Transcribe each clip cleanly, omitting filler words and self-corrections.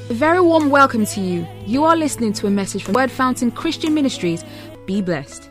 A very warm welcome to you. You are listening to a message from Word Fountain Christian Ministries. Be blessed.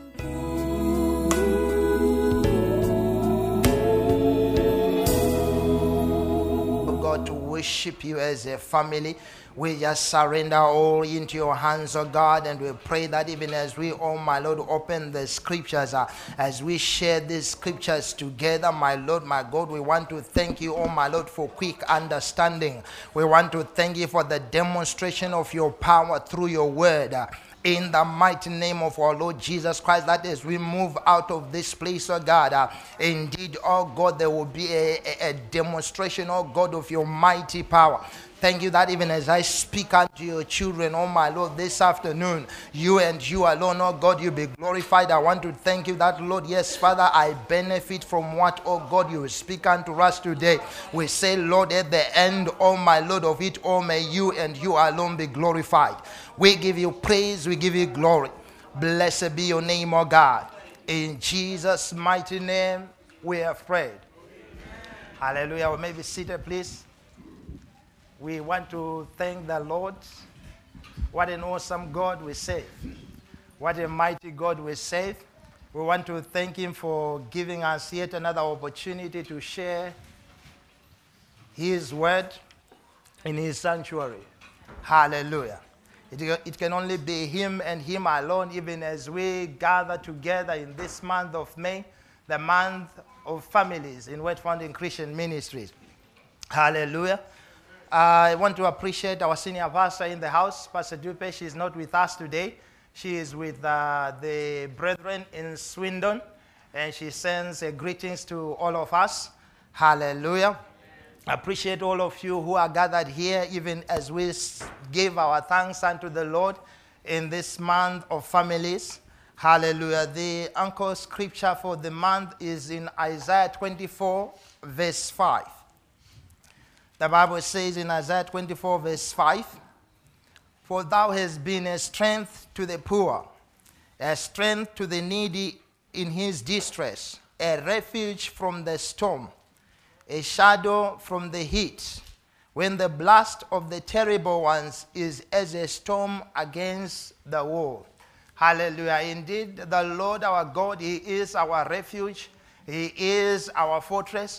God, to worship you as a family. We just surrender all into your hands, oh God, and we pray that even as we, oh my Lord, open the scriptures, as we share these scriptures together, my Lord, my God, we want to thank you, oh my Lord, for quick understanding. We want to thank you for the demonstration of your power through your word. In the mighty name of our Lord Jesus Christ, that as we move out of this place, oh God, indeed, oh God, there will be a demonstration, oh God, of your mighty power. Thank you that even as I speak unto your children, oh my Lord, this afternoon, you and you alone, oh God, you be glorified. I want to thank you that, Lord, yes, Father, I benefit from what, oh God, you speak unto us today. We say, Lord, at the end, oh my Lord, of it all, may you and you alone be glorified. We give you praise, we give you glory. Blessed be your name, oh God. In Jesus' mighty name, we have prayed. Hallelujah. We may be seated, please. We want to thank the Lord. What an awesome God we serve. What a mighty God we serve. We want to thank him for giving us yet another opportunity to share his word in his sanctuary. Hallelujah. It can only be him and him alone, even as we gather together in this month of May, the month of families in Word Fountain Christian Ministries. Hallelujah. I want to appreciate our senior pastor in the house, Pastor Dupe. She is not with us today. She is with the brethren in Swindon, and she sends greetings to all of us. Hallelujah. I appreciate all of you who are gathered here, even as we give our thanks unto the Lord in this month of families. Hallelujah. The anchor scripture for the month is in Isaiah 24, verse 5. The Bible says in Isaiah 24, verse 5, "For thou hast been a strength to the poor, a strength to the needy in his distress, a refuge from the storm, a shadow from the heat, when the blast of the terrible ones is as a storm against the wall." Hallelujah. Indeed, the Lord our God, he is our refuge. He is our fortress.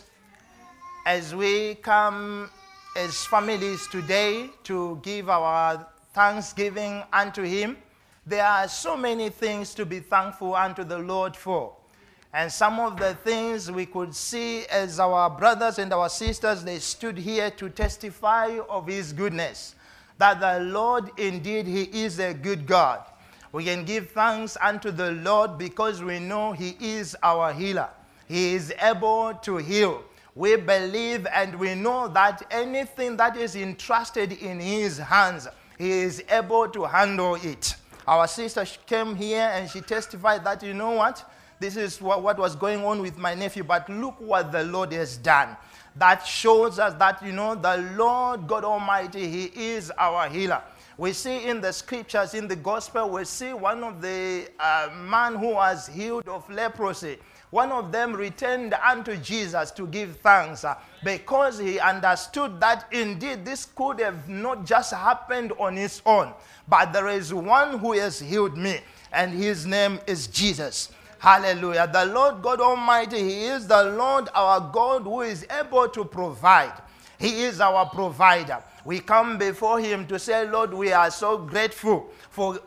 As we come as families today to give our thanksgiving unto him, there are so many things to be thankful unto the Lord for. And some of the things we could see as our brothers and our sisters, they stood here to testify of his goodness, that the Lord indeed, he is a good God. We can give thanks unto the Lord because we know he is our healer. He is able to heal. We believe and we know that anything that is entrusted in his hands, he is able to handle it. Our sister came here and she testified that, you know what? This is what was going on with my nephew, but look what the Lord has done. That shows us that, you know, the Lord God Almighty, he is our healer. We see in the scriptures, in the gospel, we see one of the man who was healed of leprosy. One of them returned unto Jesus to give thanks because he understood that indeed this could have not just happened on its own, but there is one who has healed me, and his name is Jesus. Hallelujah. The Lord God Almighty, he is the Lord our God who is able to provide. He is our provider. We come before him to say, Lord, we are so grateful for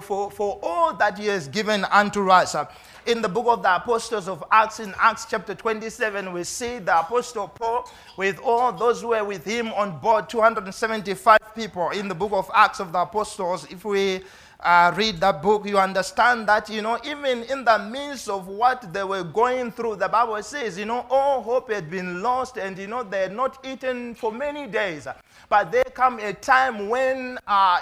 all that he has given unto us. In the book of the Apostles of Acts, in Acts chapter 27, we see the Apostle Paul with all those who were with him on board, 275 people in the book of Acts of the Apostles. If we read that book, you understand that, you know, even in the midst of what they were going through, the Bible says, you know, all hope had been lost and, you know, they had not eaten for many days. But there come a time when,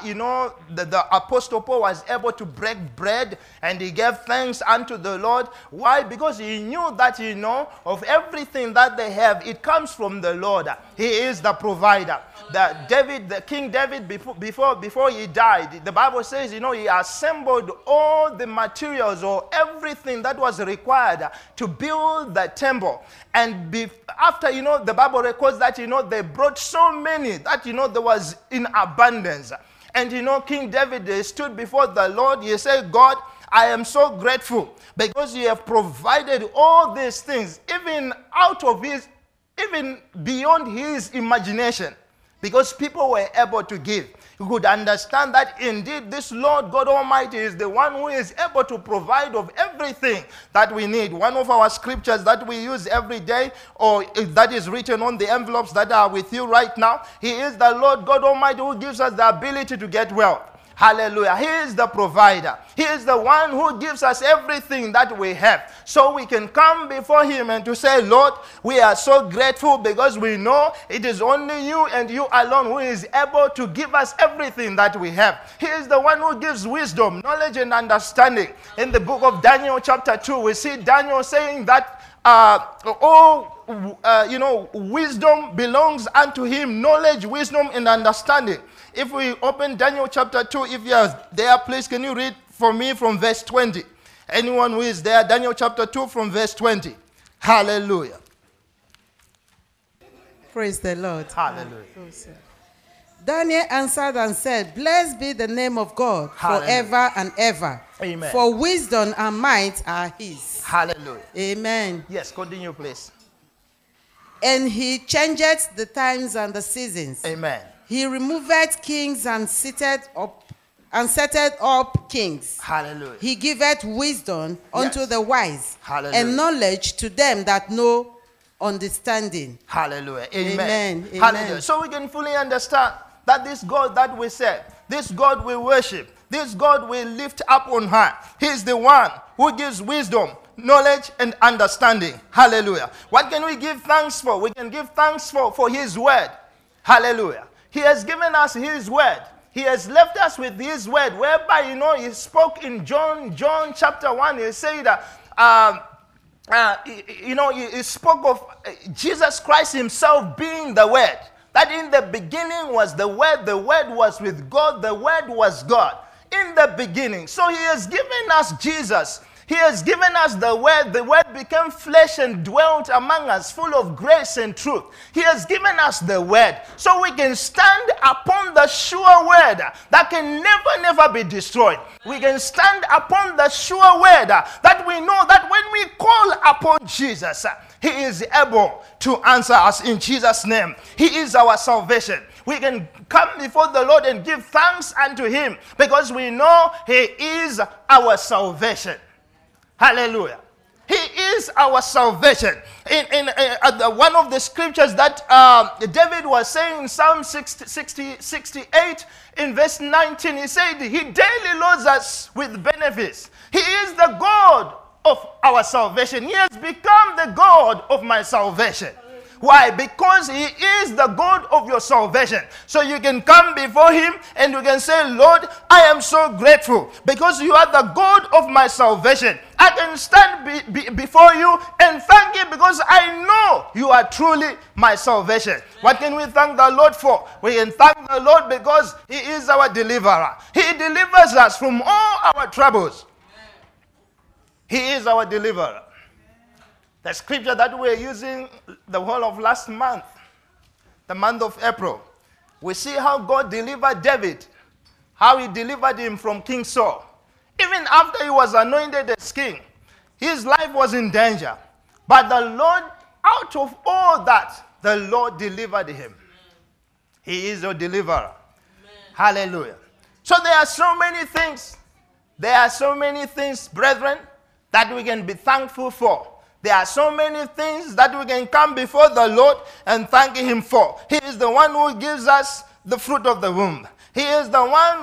the Apostle Paul was able to break bread and he gave thanks unto the Lord. Why? Because he knew that, you know, of everything that they have, it comes from the Lord. He is the provider. The King David, before he died, the Bible says, you know, he assembled all the materials or everything that was required to build the temple. And after, you know, the Bible records that, you know, they brought so many that, you there was in abundance. And King David stood before the Lord. He said, God, I am so grateful because you have provided all these things, even beyond his imagination, because people were able to give. You could understand that indeed this Lord God Almighty is the one who is able to provide of everything that we need. One of our scriptures that we use every day, or that is written on the envelopes that are with you right now, he is the Lord God Almighty who gives us the ability to get wealth. Hallelujah. He is the provider. He is the one who gives us everything that we have. So we can come before him and to say, Lord, we are so grateful because we know it is only you and you alone who is able to give us everything that we have. He is the one who gives wisdom, knowledge, and understanding. In the book of Daniel chapter 2, we see Daniel saying that wisdom belongs unto him, knowledge, wisdom, and understanding. If we open Daniel chapter 2, if you are there, please can you read for me from verse 20? Anyone who is there, Daniel chapter 2 from verse 20. Hallelujah. Praise the Lord. Hallelujah. Daniel answered and said, Blessed be the name of God forever and ever. Amen. For wisdom and might are his. Hallelujah. Amen. Yes, continue, please. And he changeth the times and the seasons. Amen. He removeth kings and setteth up kings. Hallelujah. He giveth wisdom unto the wise. Hallelujah. And knowledge to them that know understanding. Hallelujah. Amen. Amen. Hallelujah. So we can fully understand that this God that we serve, this God we worship, this God we lift up on high, he is the one who gives wisdom, knowledge, and understanding. Hallelujah. What can we give thanks for? We can give thanks for his word. Hallelujah. He has given us his word. He has left us with his word, whereby, he spoke in John chapter 1. He said he spoke of Jesus Christ himself being the word. That in the beginning was the word was with God, the word was God. In the beginning. So he has given us Jesus. He has given us the word became flesh and dwelt among us, full of grace and truth. He has given us the word, so we can stand upon the sure word that can never be destroyed. We can stand upon the sure word that we know that when we call upon Jesus, he is able to answer us in Jesus' name. He is our salvation. We can come before the Lord and give thanks unto him because we know he is our salvation. Hallelujah. He is our salvation. In one of the scriptures that David was saying in Psalm 68 in verse 19, he said, he daily loads us with benefits. He is the God of our salvation. He has become the God of my salvation. Why? Because he is the God of your salvation. So you can come before him and you can say, Lord, I am so grateful because you are the God of my salvation. I can stand before you and thank you because I know you are truly my salvation. What can we thank the Lord for? We can thank the Lord because he is our deliverer. He delivers us from all our troubles. He is our deliverer. The scripture that we're using the whole of last month, the month of April, we see how God delivered David, how he delivered him from King Saul. Even after he was anointed as king, his life was in danger. But the Lord, out of all that, the Lord delivered him. He is your deliverer. Amen. Hallelujah. So there are so many things, brethren, that we can be thankful for. There are so many things that we can come before the Lord and thank him for. He is the one who gives us the fruit of the womb. He is the one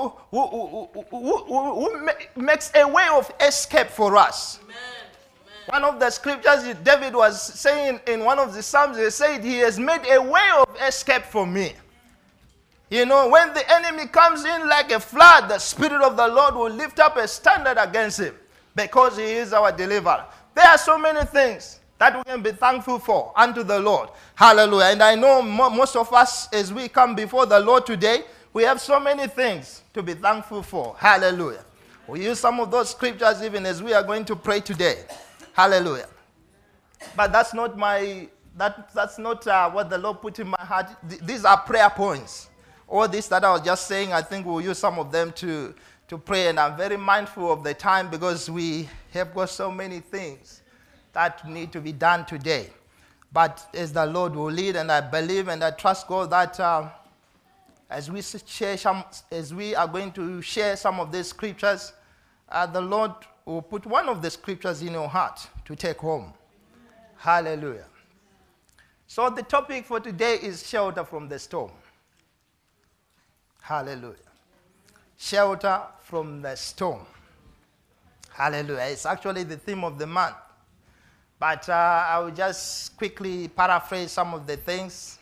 who makes a way of escape for us. Amen. One of the scriptures David was saying in one of the Psalms, he said, he has made a way of escape for me. When the enemy comes in like a flood, the Spirit of the Lord will lift up a standard against him because he is our deliverer. There are so many things that we can be thankful for unto the Lord. Hallelujah. And I know most of us, as we come before the Lord today, we have so many things to be thankful for. Hallelujah. We use some of those scriptures even as we are going to pray today. Hallelujah. But that's not my That's not what the Lord put in my heart. These are prayer points. All this that I was just saying, I think we'll use some of them to pray. And I'm very mindful of the time because we have got so many things that need to be done today. But as the Lord will lead, and I believe and I trust God that as we are going to share some of these scriptures, the Lord will put one of the scriptures in your heart to take home. Hallelujah. So the topic for today is shelter from the storm. Hallelujah. Shelter from the storm. Hallelujah. It's actually the theme of the month. But I will just quickly paraphrase some of the things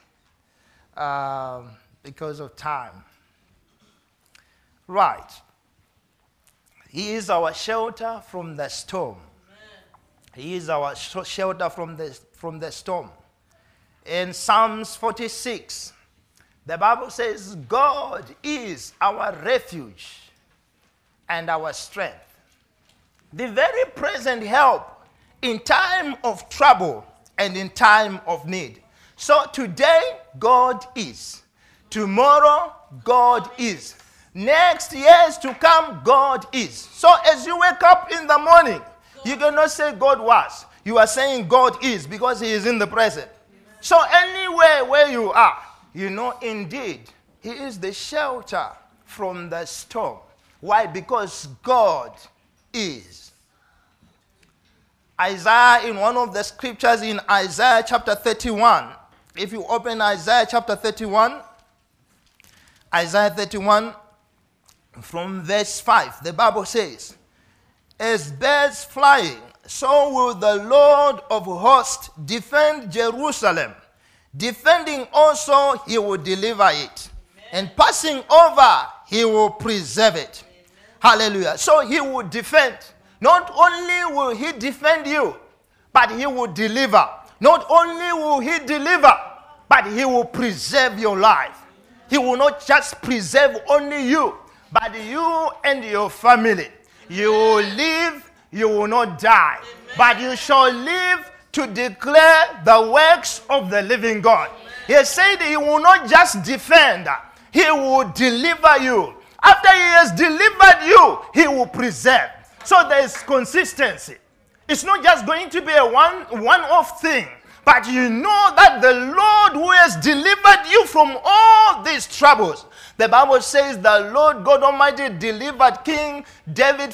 because of time. Right. He is our shelter from the storm. He is our shelter from the storm. In Psalms 46, the Bible says, God is our refuge and our strength, the very present help in time of trouble and in time of need. So today, God is. Tomorrow, God is. Next years to come, God is. So as you wake up in the morning, you cannot say God was. You are saying God is because he is in the present. So anywhere where you are, you know indeed he is the shelter from the storm. Why? Because God is. Isaiah, in one of the scriptures in Isaiah chapter 31, if you open Isaiah chapter 31, Isaiah 31 from verse 5, the Bible says, as birds flying, so will the Lord of hosts defend Jerusalem. Defending also, he will deliver it. Amen. And passing over, he will preserve it. Amen. Hallelujah. So he will defend. Not only will he defend you, but he will deliver. Not only will he deliver, but he will preserve your life. He will not just preserve only you, but you and your family. You will live, you will not die. Amen. But you shall live to declare the works of the living God. Amen. He said he will not just defend, he will deliver you. After he has delivered you, he will preserve. So there is consistency. It's not just going to be a one-off thing, but you know that the Lord who has delivered you from all these troubles. The Bible says the Lord God Almighty delivered King David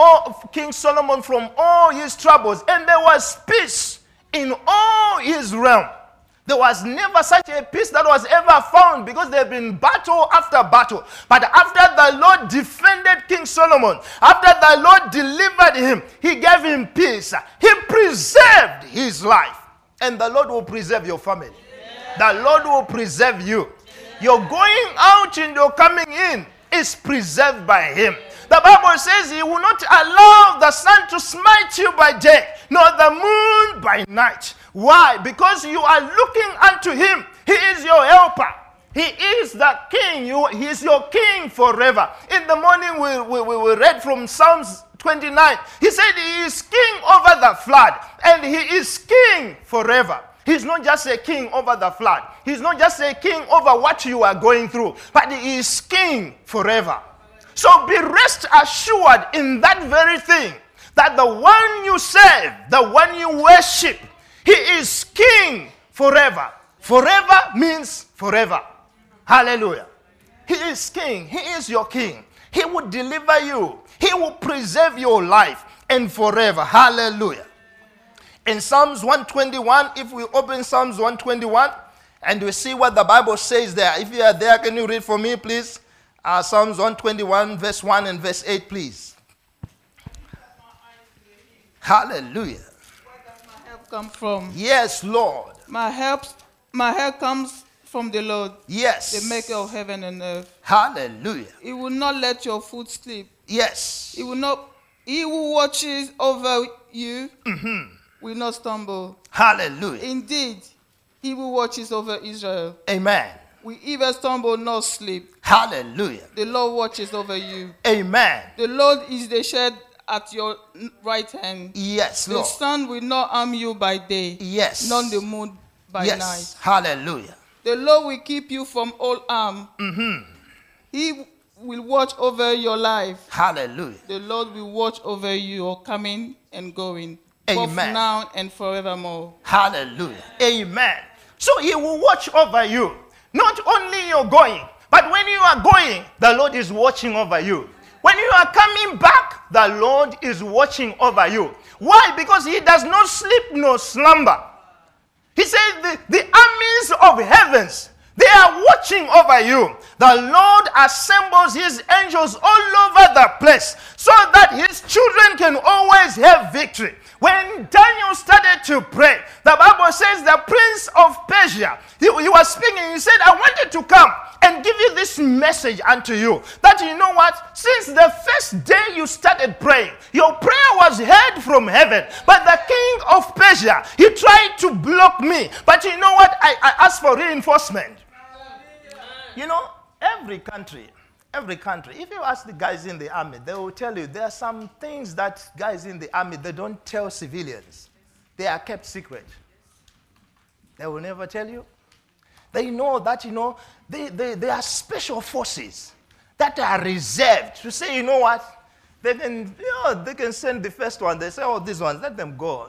King Solomon from all his troubles, and there was peace in all his realm. There was never such a peace that was ever found because there had been battle after battle. But after the Lord defended King Solomon, after the Lord delivered him, he gave him peace. He preserved his life. And the Lord will preserve your family. Yeah. The Lord will preserve you. Yeah. Your going out and your coming in is preserved by him. The Bible says he will not allow the sun to smite you by day, nor the moon by night. Why? Because you are looking unto him. He is your helper. He is the king. He is your king forever. In the morning we read from Psalms 29. He said he is king over the flood, and he is king forever. He's not just a king over the flood. He's not just a king over what you are going through, but he is king forever. So be rest assured in that very thing, that the one you serve, the one you worship, he is king forever. Forever means forever. Hallelujah. He is king. He is your king. He will deliver you. He will preserve your life and forever. Hallelujah. In Psalms 121, if we open Psalms 121 and we see what the Bible says there. If you are there, can you read for me, please? Psalms 121, verse 1 and verse 8, please. Hallelujah. Where does my help come from? Yes, Lord. My help comes from the Lord. Yes. The maker of heaven and earth. Hallelujah. He will not let your foot slip. Yes. He who watches over you will not stumble. Hallelujah. Indeed, he who watches over Israel. Amen. We either stumble nor sleep. Hallelujah. The Lord watches over you. Amen. The Lord is the shade at your right hand. Yes, Lord. The sun will not harm you by day. Yes. Nor the moon by yes. night. Hallelujah. The Lord will keep you from all harm. He will watch over your life. Hallelujah. The Lord will watch over your coming and going, Amen. both now and forevermore. Hallelujah. Amen. So he will watch over you. Not only you're going, but when you are going, the Lord is watching over you. When you are coming back, the Lord is watching over you. Why? Because he does not sleep nor slumber. He said the armies of heavens, they are watching over you. The Lord assembles his angels all over the place so that his children can always have victory. When Daniel started to pray, the Bible says the prince of Persia, he was speaking, he said, I wanted to come and give you this message unto you. That you know what? Since the first day you started praying, your prayer was heard from heaven. But the king of Persia, he tried to block me. But you know what? I asked for reinforcement. You know, every country, if you ask the guys in the army, they will tell you there are some things that guys in the army, they don't tell civilians. They are kept secret. They will never tell you. They know that, you know, they are special forces that are reserved to say, you know what, they can send the first one. They say, oh, these ones, let them go.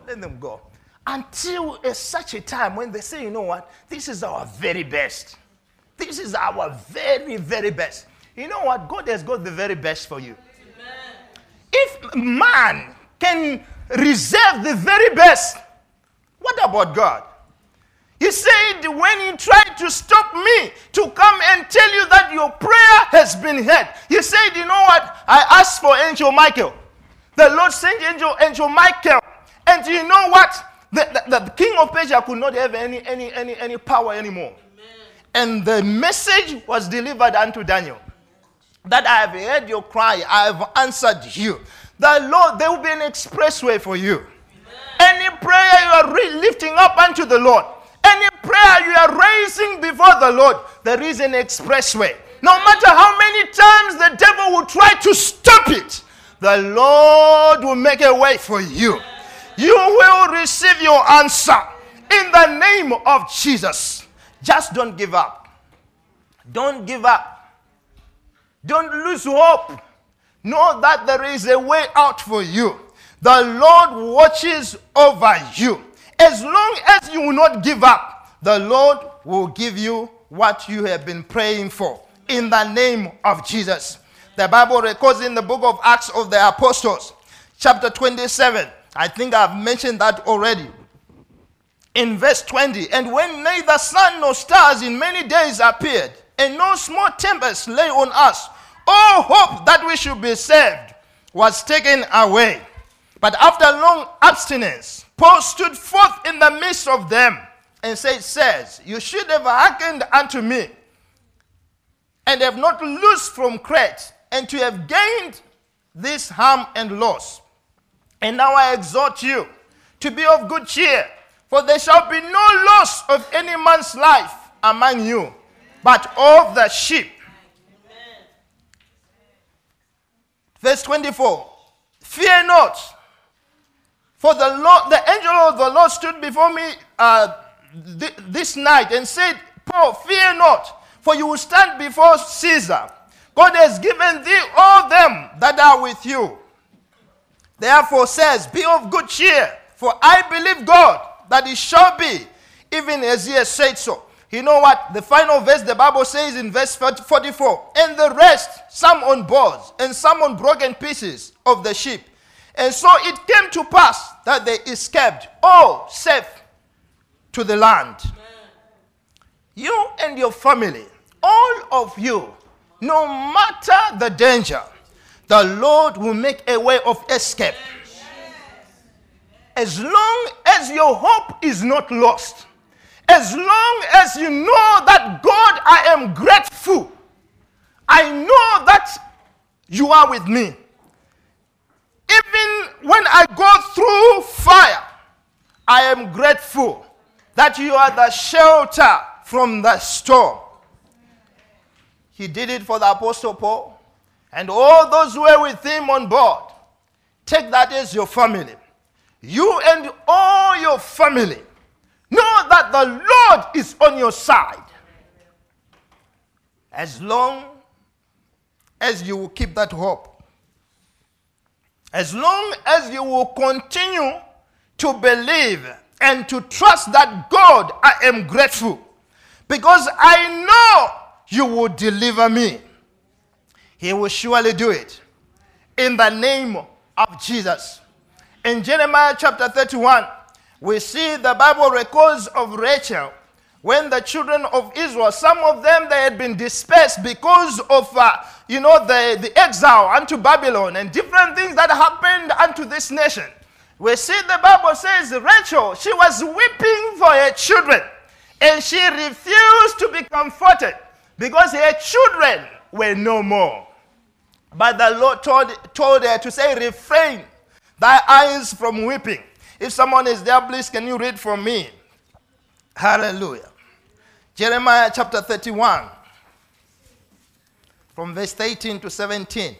Until such a time when they say, you know what, this is our very best. This is our very, very best. You know what? God has got the very best for you. Amen. If man can reserve the very best, what about God? He said when he tried to stop me to come and tell you that your prayer has been heard, he said, you know what? I asked for Angel Michael. The Lord sent Angel Michael. And you know what? The king of Persia could not have any power anymore. And the message was delivered unto Daniel. That I have heard your cry, I have answered you. The Lord, there will be an expressway for you. Amen. Any prayer you are lifting up unto the Lord, any prayer you are raising before the Lord, there is an expressway. No matter how many times the devil will try to stop it, the Lord will make a way for you. You will receive your answer in the name of Jesus. Just don't give up. Don't give up. Don't lose hope. Know that there is a way out for you. The Lord watches over you. As long as you will not give up, the Lord will give you what you have been praying for. In the name of Jesus. The Bible records in the book of Acts of the Apostles, chapter 27. I think I've mentioned that already. In verse 20, and when neither sun nor stars in many days appeared, and no small tempest lay on us, all hope that we should be saved was taken away. But after long abstinence, Paul stood forth in the midst of them and says, you should have hearkened unto me, and have not loosed from Crete, and to have gained this harm and loss. And now I exhort you to be of good cheer, for there shall be no loss of any man's life among you, but of the sheep. Amen. Verse 24. Fear not, for the angel of the Lord stood before me this night and said, Paul, fear not, for you will stand before Caesar. God has given thee all them that are with you. Therefore says, be of good cheer, for I believe God that it shall be, even as he has said so. You know what? The final verse, the Bible says in verse 44, and the rest, some on boards, and some on broken pieces of the ship. And so it came to pass that they escaped, all safe to the land. Amen. You and your family, all of you, no matter the danger, the Lord will make a way of escape. As long as your hope is not lost, as long as you know that God, I am grateful. I know that you are with me. Even when I go through fire, I am grateful that you are the shelter from the storm. He did it for the Apostle Paul and all those who were with him on board. Take that as your family. You and all your family. Know that the Lord is on your side. As long as you will keep that hope, as long as you will continue to believe and to trust that God, I am grateful because I know you will deliver me. He will surely do it in the name of Jesus. In Jeremiah chapter 31, we see the Bible records of Rachel when the children of Israel, some of them, they had been dispersed because of, the exile unto Babylon and different things that happened unto this nation. We see the Bible says Rachel, she was weeping for her children and she refused to be comforted because her children were no more. But the Lord told her to say, refrain thy eyes from weeping. If someone is there, please can you read for me? Hallelujah. Jeremiah chapter 31, from verse 18 to 17.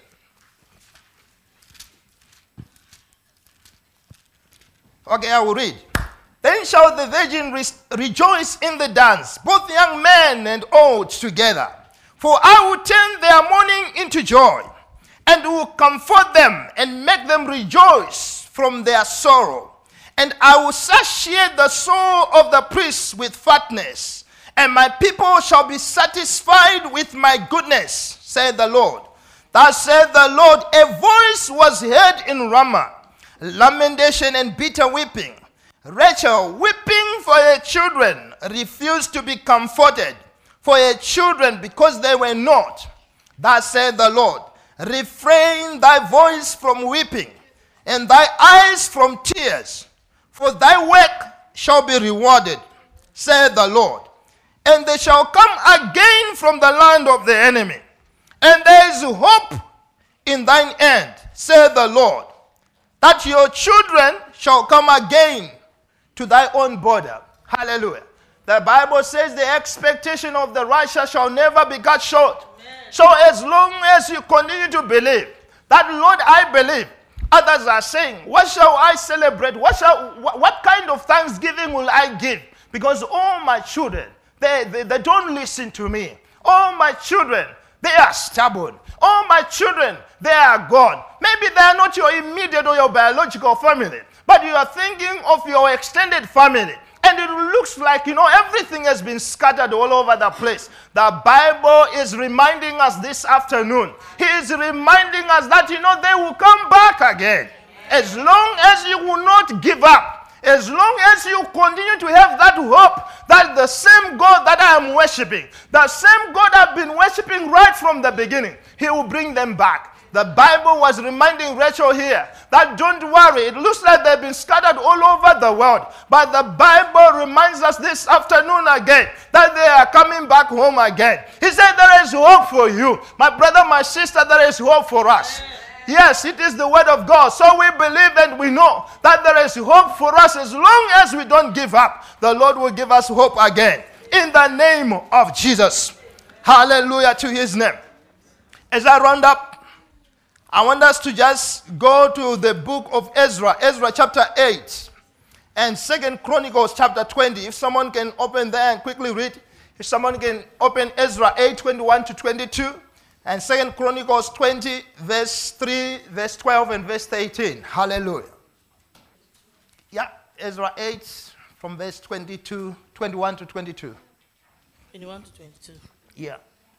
Okay, I will read. Then shall the virgin rejoice in the dance, both young men and old together. For I will turn their mourning into joy, and will comfort them and make them rejoice from their sorrow. And I will satiate the soul of the priests with fatness, and my people shall be satisfied with my goodness, said the Lord. Thus said the Lord, a voice was heard in Ramah, lamentation and bitter weeping. Rachel, weeping for her children, refused to be comforted for her children because they were not. Thus said the Lord, refrain thy voice from weeping and thy eyes from tears, for thy work shall be rewarded, said the Lord. And they shall come again from the land of the enemy, and there is hope in thine end, said the Lord, that your children shall come again to thy own border. Hallelujah. The Bible says the expectation of the righteous shall never be cut short. Amen. So as long as you continue to believe that, Lord, I believe, others are saying, what shall I celebrate? What kind of thanksgiving will I give? Because all my children, they don't listen to me. All my children, they are stubborn. All my children, they are gone. Maybe they are not your immediate or your biological family, but you are thinking of your extended family. And it looks like, everything has been scattered all over the place. The Bible is reminding us this afternoon. He is reminding us that, they will come back again. As long as you will not give up. As long as you continue to have that hope that the same God that I am worshiping, the same God I've been worshiping right from the beginning, He will bring them back. The Bible was reminding Rachel here that don't worry, it looks like they've been scattered all over the world. But the Bible reminds us this afternoon again that they are coming back home again. He said there is hope for you. My brother, my sister, there is hope for us. Yes, it is the word of God. So we believe and we know that there is hope for us as long as we don't give up. The Lord will give us hope again. In the name of Jesus. Hallelujah to His name. As I round up, I want us to just go to the book of Ezra. Ezra chapter 8 and 2 Chronicles chapter 20. If someone can open there and quickly read. If someone can open Ezra 8, 21 to 22. And 2 Chronicles 20, verse 3, verse 12, and verse 18. Hallelujah. Yeah, Ezra 8, from verse 21 to 22. 21 to 22. Yeah.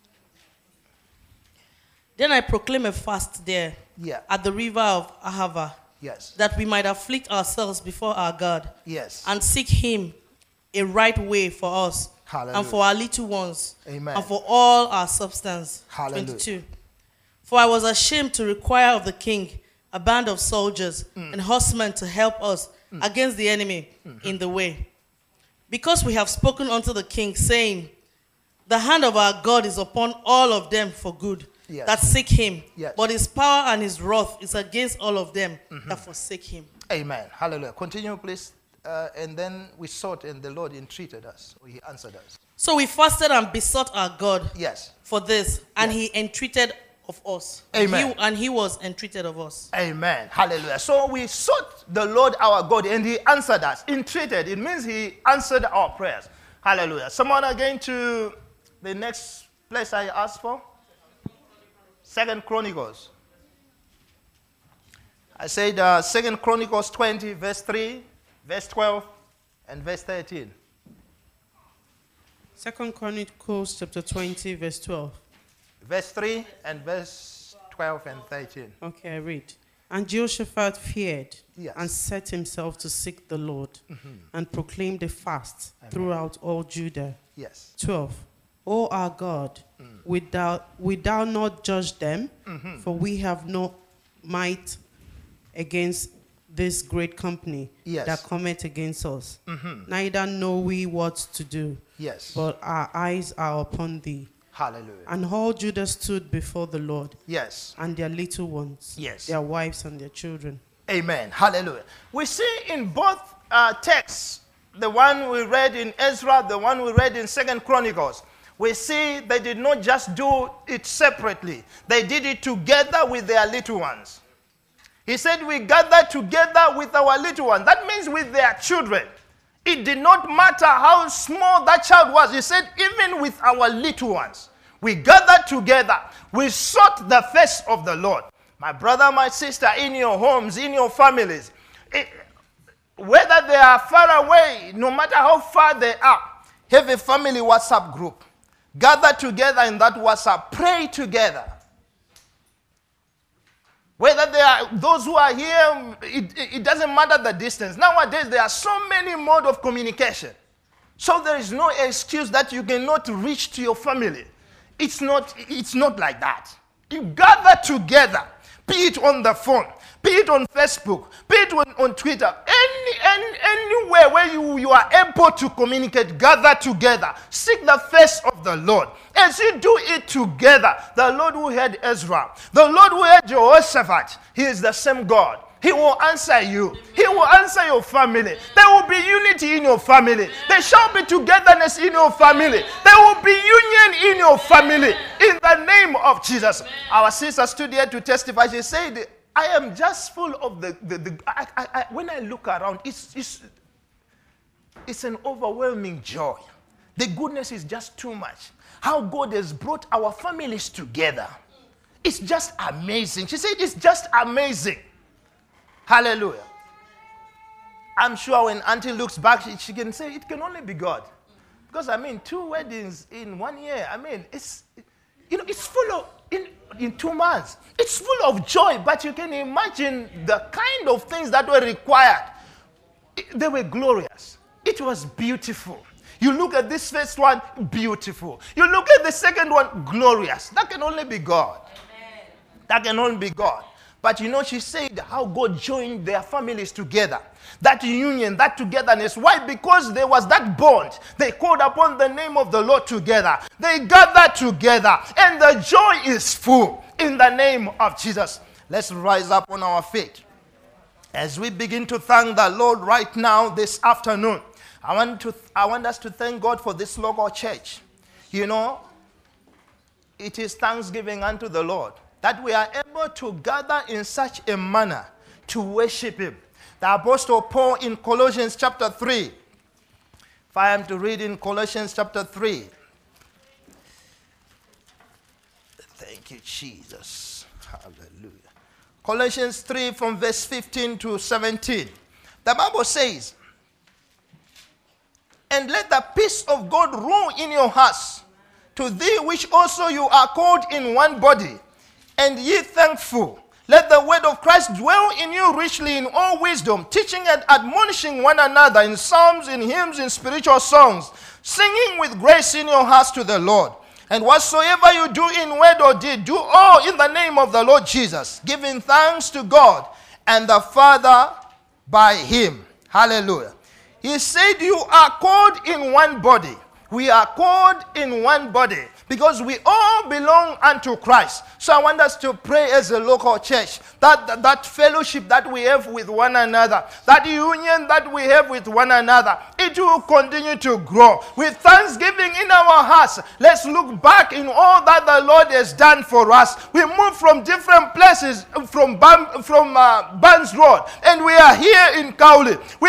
Then I proclaim a fast there, at the river of Ahava, that we might afflict ourselves before our God, and seek Him a right way for us, and for our little ones, and for all our substance. 22. For I was ashamed to require of the king a band of soldiers and horsemen to help us against the enemy in the way. Because we have spoken unto the king, saying, the hand of our God is upon all of them for good, that seek Him. But His power and His wrath is against all of them that forsake Him. Amen. Hallelujah. Continue, please. And then we sought, and the Lord entreated us. He answered us. So we fasted and besought our God for this, and He entreated of us. Amen. And he was entreated of us. Amen. Hallelujah. So we sought the Lord our God and he answered us. Entreated, it means he answered our prayers. Hallelujah. Someone again to the next place I asked for? 2 Chronicles. I said 2 Chronicles 20, verse 3, verse 12, and verse 13. 2 Chronicles chapter 20, verse 12. Verse 3 and verse 12 and 13. Okay, I read. And Jehoshaphat feared and set himself to seek the Lord and proclaimed a fast throughout all Judah. Yes. 12. O our God, wilt thou not judge them? For we have no might against this great company that cometh against us. Neither know we what to do. Yes. But our eyes are upon thee. Hallelujah. And all Judah stood before the Lord. Yes. And their little ones. Yes. Their wives and their children. Amen. Hallelujah. We see in both texts, the one we read in Ezra, the one we read in 2 Chronicles, we see they did not just do it separately. They did it together with their little ones. He said, we gather together with our little ones. That means with their children. It did not matter how small that child was. He said, even with our little ones, we gathered together. We sought the face of the Lord. My brother, my sister, in your homes, in your families, whether they are far away, no matter how far they are, have a family WhatsApp group. Gather together in that WhatsApp. Pray together. Whether they are those who are here, it doesn't matter the distance. Nowadays, there are so many modes of communication. So there is no excuse that you cannot reach to your family. It's not like that. You gather together, be it on the phone, be it on Facebook, be it on Twitter, anywhere where you are able to communicate, gather together, seek the face of the Lord. As you do it together, the Lord who had Ezra, the Lord who had Jehoshaphat, he is the same God. He will answer you. He will answer your family. There will be unity in your family. There shall be togetherness in your family. There will be union in your family. In the name of Jesus. Our sister stood here to testify. She said, I am just full of when I look around, it's an overwhelming joy. The goodness is just too much. How God has brought our families together. It's just amazing. She said it's just amazing. Hallelujah. I'm sure when Auntie looks back, she can say it can only be God. Because, 2 weddings in 1 year, it's full of, in 2 months, it's full of joy, but you can imagine the kind of things that were required. They were glorious. It was beautiful. You look at this first one, beautiful. You look at the second one, glorious. That can only be God. Amen. That can only be God. But she said how God joined their families together. That union, that togetherness. Why? Because there was that bond. They called upon the name of the Lord together. They gathered together. And the joy is full in the name of Jesus. Let's rise up on our feet. As we begin to thank the Lord right now this afternoon, I want us to thank God for this local church. It is thanksgiving unto the Lord that we are able to gather in such a manner to worship Him. The Apostle Paul in Colossians chapter 3. If I am to read in Colossians chapter 3. Thank you, Jesus. Hallelujah. Colossians 3 from verse 15 to 17. The Bible says, and let the peace of God rule in your hearts, to thee which also you are called in one body, and ye thankful. Let the word of Christ dwell in you richly in all wisdom, teaching and admonishing one another in psalms, in hymns, in spiritual songs, singing with grace in your hearts to the Lord. And whatsoever you do in word or deed, do all in the name of the Lord Jesus, giving thanks to God and the Father by Him. Hallelujah. He said you are called in one body. we are called in one body because we all belong unto Christ. So I want us to pray as a local church that fellowship that we have with one another, that union that we have with one another, it will continue to grow. With thanksgiving in our hearts, let's look back in all that the Lord has done for us. We moved from different places, from Barnes Road, and we are here in Cowley. We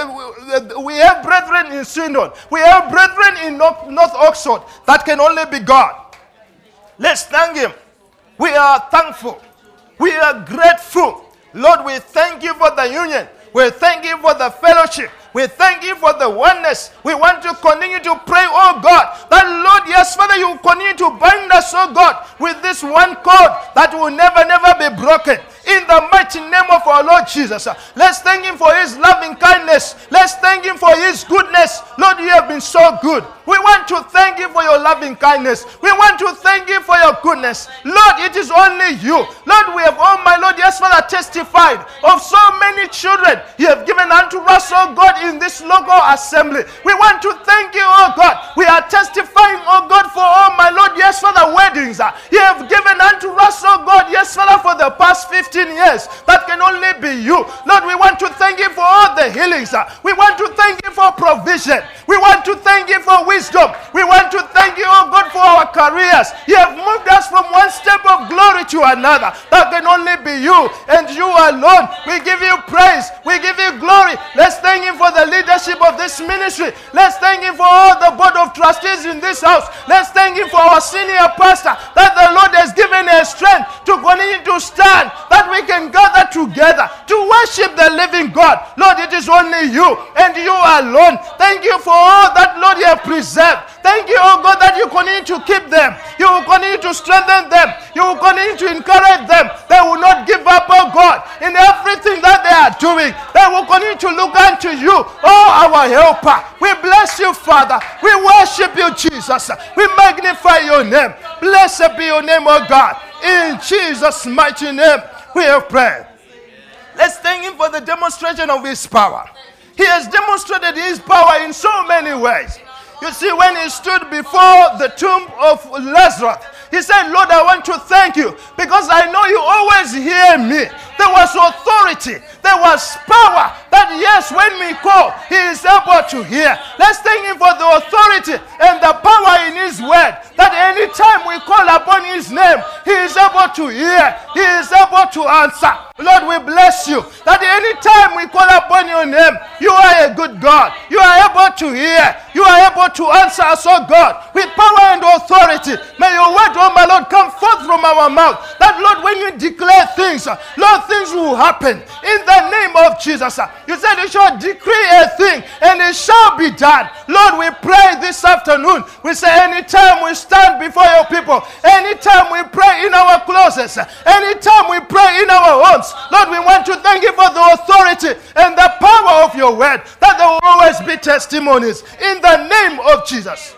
have brethren in Swindon. We have brethren in North Oxford. That can only be God. Let's thank Him. We are thankful. We are grateful. Lord, we thank you for the union. We thank you for the fellowship. We thank you for the oneness. We want to continue to pray, oh God, that Lord, yes, Father, you continue to bind us, oh God, with this one cord that will never be broken. In the mighty name of our Lord Jesus. Let's thank Him for His loving kindness. Let's thank Him for His goodness. Lord, you have been so good. We want to thank you for your loving kindness. We want to thank you for your goodness. Lord, it is only you. Lord, we have, oh my Lord, yes, Father, testified of so many children you have given unto us, oh God, in this local assembly. We want to thank you, oh God. We are testifying, oh God, for, oh my Lord, yes, Father, weddings you have given unto us, oh God, yes, Father, for the past 15 years. That can only be you. Lord, we want to thank you for all the healings. We want to thank you for provision. We want to thank you for wisdom. We want to thank you, oh God, for our careers. You have moved us from one step of glory to another. That can only be you and you alone. We give you praise. We give you glory. Let's thank Him for the leadership of this ministry. Let's thank Him for all the board of trustees in this house. Let's thank Him for our senior pastor, that the Lord has given us strength to continue to stand, that we can gather together to worship the living God. Lord, it is only you and you alone. Thank you for all that, Lord, you have preserved. Thank you, oh God, that you continue to keep them. You will continue to strengthen them. You will continue to encourage them. They will not give up, oh God, in everything that they are doing. They will continue to look unto you, oh our helper. We bless you, Father. We worship you, Jesus. We magnify your name. Blessed be your name, oh God. In Jesus' mighty name, we have prayed. Let's thank Him for the demonstration of His power. He has demonstrated His power in so many ways. You see, when He stood before the tomb of Lazarus, He said, Lord, I want to thank you because I know you always hear me. There was authority. There was power that, yes, when we call, He is able to hear. Let's thank Him for the authority and the power in His word, that anytime we call upon His name, He is able to hear. He is able to answer. Lord, we bless you that anytime we call upon your name, you are a good God. You are able to hear. You are able to answer us, oh God, with power and authority. May your word, oh my Lord, come forth from our mouth. That, Lord, when you declare things, Lord, things will happen in the name of Jesus. You said you shall decree a thing and it shall be done. Lord, we pray this afternoon. We say anytime we stand before your people, anytime we pray in our closets, anytime we pray in our homes, Lord, we want to thank you for the authority and the power of your word, that there will always be testimonies in the name of Jesus.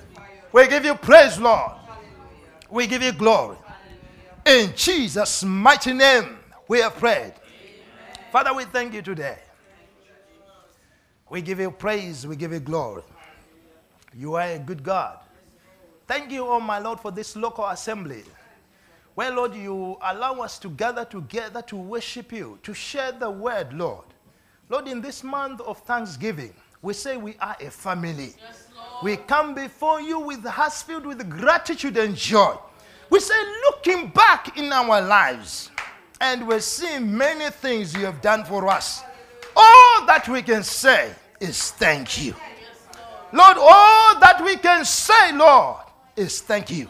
We give you praise, Lord. We give you glory. In Jesus' mighty name, we have prayed. Father, we thank you today. We give you praise. We give you glory. You are a good God. Thank you, oh my Lord, for this local assembly. Well, Lord, you allow us to gather together to worship you, to share the word, Lord. Lord, in this month of Thanksgiving, we say we are a family. Yes, we come before you with hearts filled with gratitude and joy. We say, looking back in our lives, and we're seeing many things you have done for us. All that we can say is thank you. Lord, all that we can say, Lord, is thank you.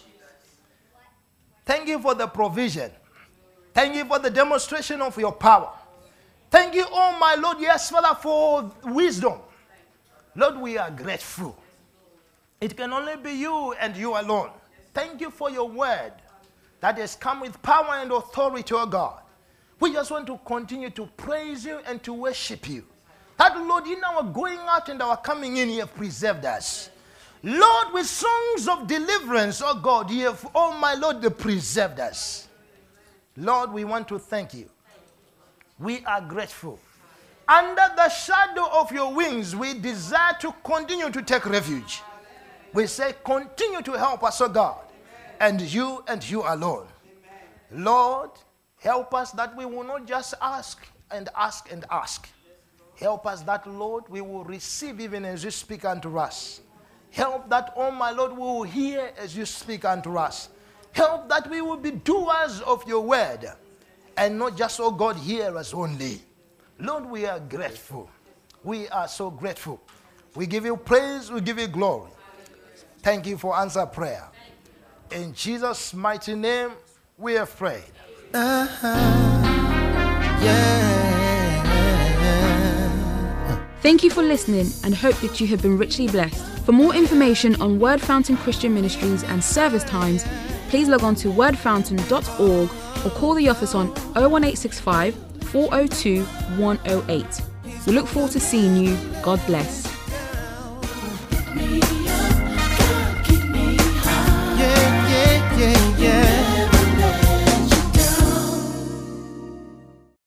Thank you for the provision. Thank you for the demonstration of your power. Thank you, oh my Lord, yes, Father, for wisdom. Lord, we are grateful. It can only be you and you alone. Thank you for your word that has come with power and authority, oh God. We just want to continue to praise you and to worship you. That, Lord, in our going out and our coming in, you have preserved us. Lord, with songs of deliverance, oh God, you have, oh my Lord, preserved us. Lord, we want to thank you. We are grateful. Under the shadow of your wings, we desire to continue to take refuge. We say, continue to help us, O God, and you alone. Amen. Lord, help us that we will not just ask and ask and ask. Help us that, Lord, we will receive even as you speak unto us. Help that, oh my Lord, we will hear as you speak unto us. Help that we will be doers of your word and not just, oh God, hearers only. Lord, we are grateful. We are so grateful. We give you praise, we give you glory. Thank you for answer prayer. In Jesus' mighty name, we have prayed. Thank you for listening and hope that you have been richly blessed. For more information on Word Fountain Christian Ministries and service times, please log on to wordfountain.org or call the office on 01865 402 108. We look forward to seeing you. God bless.